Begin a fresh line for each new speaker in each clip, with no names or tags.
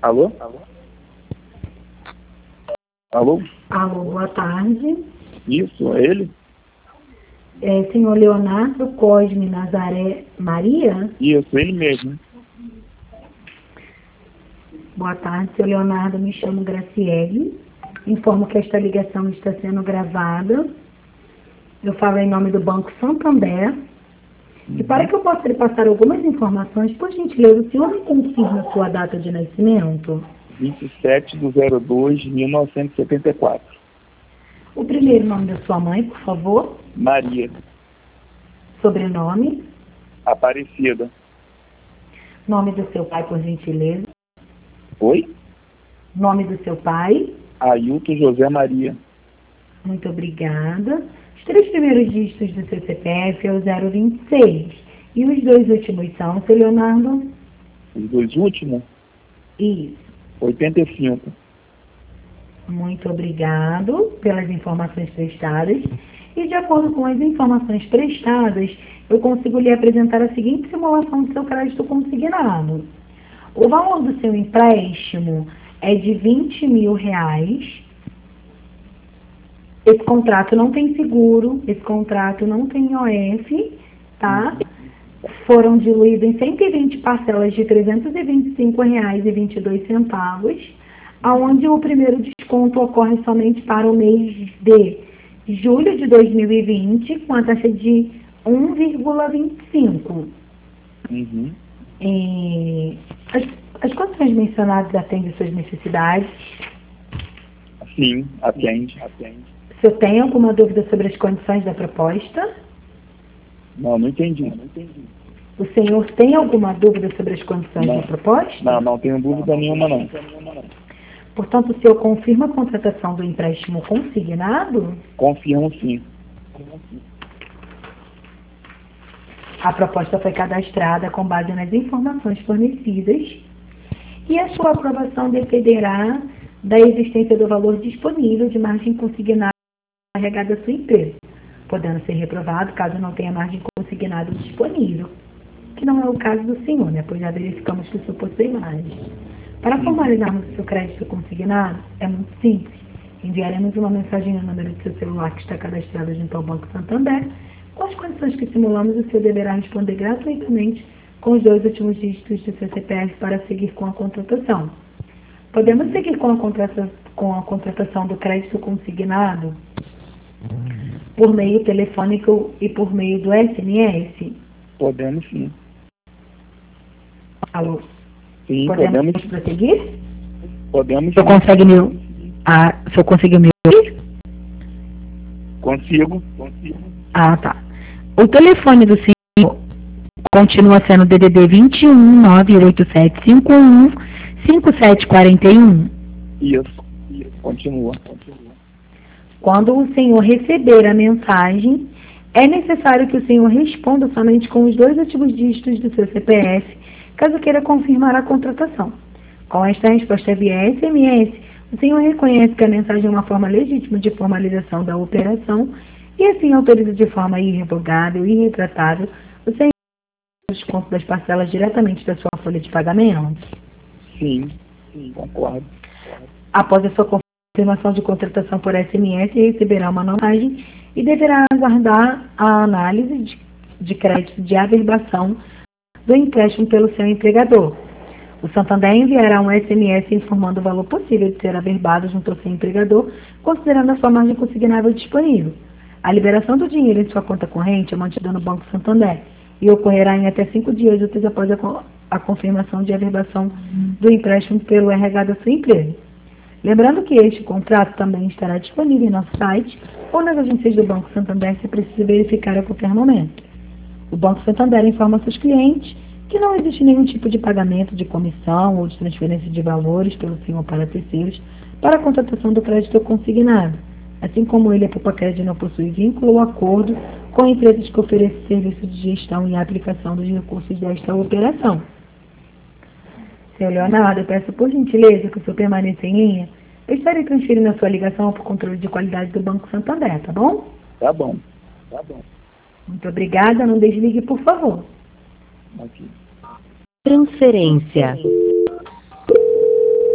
Alô? Alô?
Alô, boa tarde.
Isso, é ele?
Senhor Leonardo Cosme Nazaré Maria?
Isso, ele mesmo.
Boa tarde, senhor Leonardo. Me chamo Graciele. Informo que esta ligação está sendo gravada. Eu falo em nome do Banco Santander. E para que eu possa lhe passar algumas informações, por gentileza, o senhor me confirma a sua data de nascimento?
27/02/1974.
O primeiro nome da sua mãe, por favor.
Maria.
Sobrenome.
Aparecida.
Nome do seu pai, por gentileza.
Oi?
Nome do seu pai.
Ailton José Maria.
Muito obrigada. Os 3 primeiros dígitos do seu CPF é o 026. E os 2 últimos são, seu Leonardo?
Os 2 últimos?
Isso.
85.
Muito obrigado pelas informações prestadas. E de acordo com as informações prestadas, eu consigo lhe apresentar a seguinte simulação do seu crédito consignado. O valor do seu empréstimo é de R$20.000. Esse contrato não tem seguro, esse contrato não tem IOF, tá? Foram diluídos em 120 parcelas de R$325,22, aonde o primeiro desconto ocorre somente para o mês de julho de 2020, com a taxa de 1,25. As condições mencionadas atendem suas necessidades?
Sim, atende.
O senhor tem alguma dúvida sobre as condições da proposta?
Não entendi.
O senhor tem alguma dúvida sobre as condições da proposta?
Não tenho dúvida nenhuma, não.
Portanto, o senhor confirma a contratação do empréstimo consignado?
Confirmo, sim.
A proposta foi cadastrada com base nas informações fornecidas e a sua aprovação dependerá da existência do valor disponível de margem consignada carregada à sua empresa, podendo ser reprovado caso não tenha margem consignada disponível, que não é o caso do senhor, né? Pois já verificamos que o senhor possui margem. Para formalizarmos o seu crédito consignado, é muito simples. Enviaremos uma mensagem no número do seu celular que está cadastrado junto ao Banco Santander. Com as condições que simulamos, o senhor deverá responder gratuitamente com os 2 últimos dígitos do seu CPF para seguir com a contratação. Podemos seguir com a contratação do crédito consignado por meio telefônico e por meio do SMS?
Podemos, sim.
Alô?
Sim,
Podemos prosseguir?
Podemos.
O senhor conseguiu me ouvir?
Consigo.
Ah, tá. O telefone do senhor continua sendo DDD 21 98751 5741.
Isso. Continua.
Quando o senhor receber a mensagem, é necessário que o senhor responda somente com os 2 últimos dígitos do seu CPF, caso queira confirmar a contratação. Com esta resposta via SMS, o senhor reconhece que a mensagem é uma forma legítima de formalização da operação e assim autoriza de forma irrevogável e irretratável o senhor o desconto das parcelas diretamente da sua folha de pagamento?
Sim, concordo.
Após a sua confirmação de contratação por SMS, receberá uma mensagem e deverá aguardar a análise de crédito de averbação do empréstimo pelo seu empregador. O Santander enviará um SMS informando o valor possível de ser averbado junto ao seu empregador, considerando a sua margem consignável disponível. A liberação do dinheiro em sua conta corrente é mantida no Banco Santander e ocorrerá em até 5 dias úteis após a confirmação de averbação do empréstimo pelo RH da sua empresa. Lembrando que este contrato também estará disponível em nosso site ou nas agências do Banco Santander se precisa verificar a qualquer momento. O Banco Santander informa seus clientes que não existe nenhum tipo de pagamento de comissão ou de transferência de valores pelo senhor para terceiros para a contratação do crédito consignado, assim como ele, a Poupa-Crédito, não possui vínculo ou acordo com empresas que oferecem serviço de gestão e aplicação dos recursos desta operação. Senhor Leonardo, eu peço por gentileza que o senhor permaneça em linha. Eu estarei transferindo a sua ligação para o controle de qualidade do Banco Santander, tá bom?
Tá bom.
Muito obrigada, não desligue, por favor.
Aqui.
Transferência.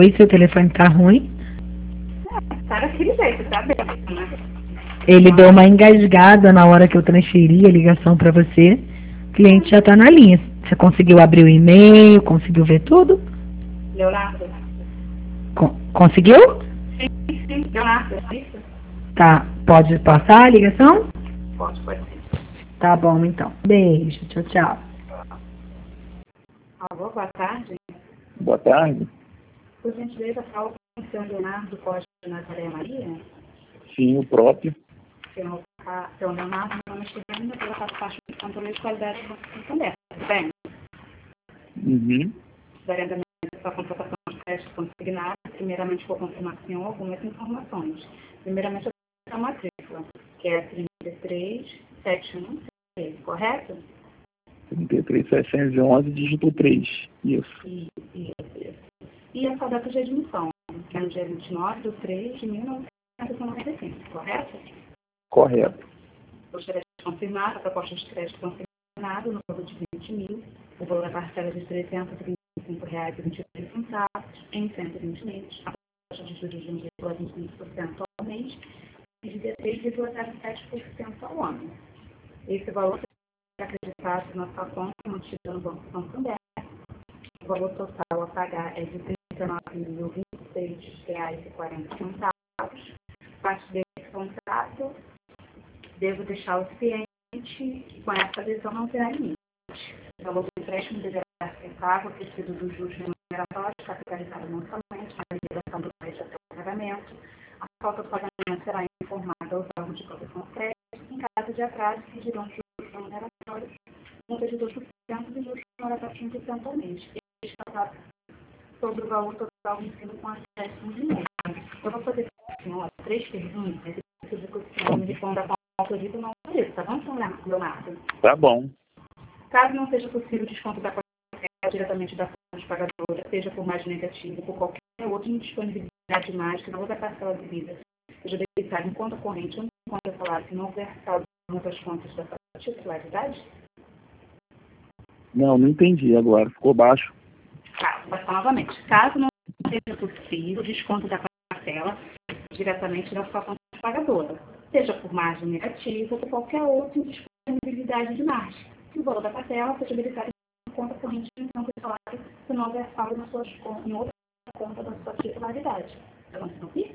Oi, seu telefone tá ruim?
Tá daquele jeito, tá bem, né?
Ele deu uma engasgada na hora que eu transferi a ligação para você. O cliente já tá na linha. Você conseguiu abrir o e-mail? Conseguiu ver tudo?
Leonardo?
Conseguiu?
Sim, Leonardo, é isso?
Tá. Pode passar a ligação?
Pode ser.
Tá bom, então. Beijo. Tchau, tchau.
Alô, boa tarde.
Boa tarde.
Por gentileza, fala com o senhor Leonardo Costa de Nazaré Maria?
Sim, o próprio.
Senhor Leonardo, meu nome é Chirina, pela parte de controle de qualidade do Santander. Bem,
Uhum.
daremos a contratação de crédito consignado, primeiramente vou confirmar com o senhor algumas informações. Primeiramente, a matrícula, que é 33716, correto?
33711, dígito 3. Isso.
E a sua data de admissão, que é no dia 29/3/1995, correto?
Correto.
Gostaria de confirmar a proposta de crédito consignado no valor de 20 mil, o valor da parcela de R$ 335,23 em 120 meses, a taxa de juros de 1,25% ao mês e de 16,07% ao ano. Esse valor será acreditado na sua conta mantida no Banco Santander. O valor total a pagar é de R$ 39.026,40. Parte desse contrato, devo deixar o cliente com essa adesão não terá limite. O valor do empréstimo deverá ser pago a tecido dos juros remuneratórios, capitalizado mensalmente na liberação do crédito até o pagamento. A falta do pagamento será informada aos órgãos de proteção de crédito. Em caso de atraso, pedirão juros remuneratórios, multa de 2% e juros remuneratórios de 1% ao mês. Está sobre o valor total vencido com acréscimo de mês. Eu vou fazer para o senhor 3 perguntas e preciso que o senhor me responda com autoriza ou não autoriza, tá bom, senhor Leonardo?
Tá bom.
Caso não seja possível o desconto da parcela diretamente da fonte pagadora, seja por mais negativo ou por qualquer outra indisponibilidade mais que na outra parcela de vida seja debitada em conta corrente ou em conta salário, se não houver saldo em outras contas da sua titularidade?
Não entendi agora. Ficou baixo.
Vou passar novamente. Caso não seja possível o desconto da parcela diretamente da sua conta pagadora, seja por margem negativa ou por qualquer outra indisponibilidade de margem, se o valor da parcela seja debitado em conta corrente de conta de salário, se não houver saldo em outra conta da sua titularidade. Vamos ouvir?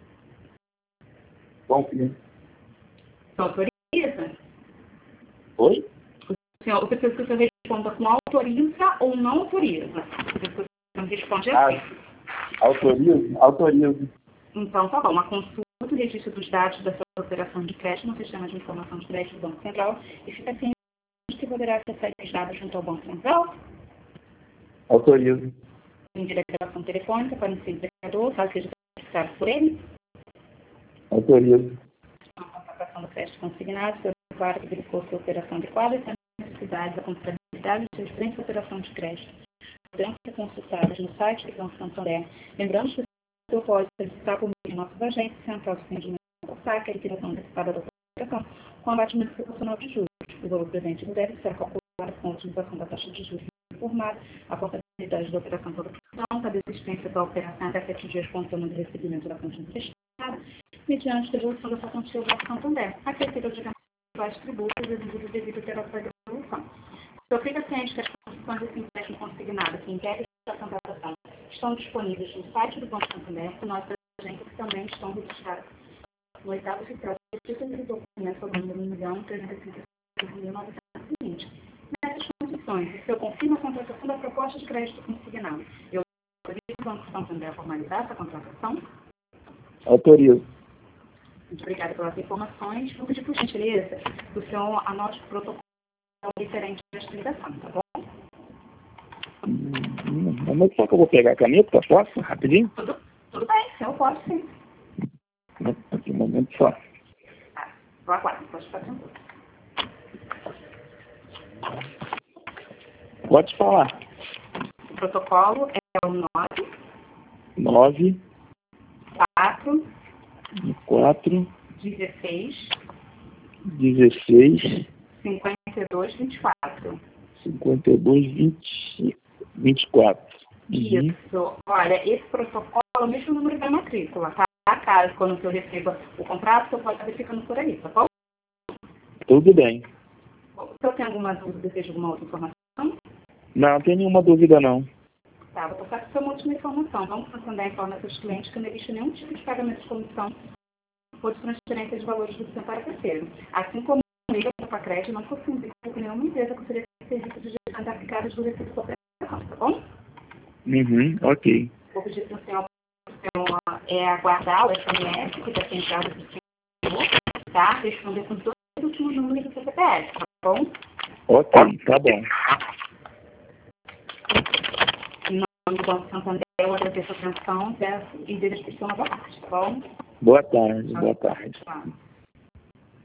Confio.
Autoriza?
Oi?
Eu preciso que o senhor responda com autoriza ou não autoriza. Eu preciso que o senhor responde assim.
Autorizo? Autorizo.
Então, tá bom. A consulta e registro dos dados da sua operação de crédito no sistema de informação de crédito do Banco Central e fica ciente que poderá ser registrado junto ao Banco Central.
Autorizo.
Pedir a gravação telefônica para o empregador, caso seja solicitado por ele.
Autorizo.
A contratação do crédito consignado, se claro que verificou sua operação adequada e sem necessidade da contabilidade de sua frente operação de crédito. Poderão ser consultadas no site do Banco Santander. Lembrando que o senhor pode solicitar por meio de nossos agentes central de atendimento ao saque a liquidação antecipada da operação com abatimento proporcional de juros. O valor presente no débito será calculado com a utilização da taxa de juros informada, a contabilidade da operação por opção, a desistência da operação até 7 dias com o termo de recebimento da fonte emprestada, mediante a devolução da sua quantia ao Banco Santander, acrescido de mais tributos exigidos devido ter a sua devolução. Se fica ciente que as condições desse empréstimo consignado que impedem a contratação estão disponíveis no site do Banco Santander, e nós agentes também estão registrados no oitavo oficial de títulos e documentos sob o número 1.355.920. Nessas condições, o senhor confirma a contratação da proposta de crédito consignado. Eu autorizo o Banco Santander a formalizar essa contratação?
Autorizo.
Muito obrigada pelas informações. Vou pedir, por gentileza, que o senhor anote o protocolo diferente desta ligação, tá bom?
Mas só que eu vou pegar a caneta, posso? Rapidinho?
Tudo bem, o senhor pode sim.
Aqui um momento só.
Vou aguardar, pode ficar tranquilo.
Pode falar.
O protocolo é o
9,
4,
4,
16,
16,
52, 24.
52, 20, 24. Uhum.
Isso. Olha, esse protocolo é o mesmo número da matrícula, tá? Caso, quando eu receba o contrato, eu pode estar ficando por aí, tá bom?
Tudo bem.
Se eu tenho alguma dúvida, desejo alguma outra informação,
Não tem nenhuma dúvida, não.
tá? Vou passar para uma última informação. Vamos também informar seus clientes que não existe nenhum tipo de pagamento de comissão ou de transferência de valores do sistema para terceiro. Assim como o nível para crédito não fosse um vínculo com nenhuma empresa que ofereça serviços de gestão de aplicados do receptor operação, tá bom?
Uhum, ok.
Vou pedir para o senhor aguardar o SMS que está sendo enviado para o senhor, tá? Responder com todos os últimos números do seu CPF, tá bom?
Ok, tá bom.
Em nome do Banco Santander, eu agradeço a atenção e desejo que tenha uma boa tarde, tá bom?
Boa tarde, boa tarde.
Tchau.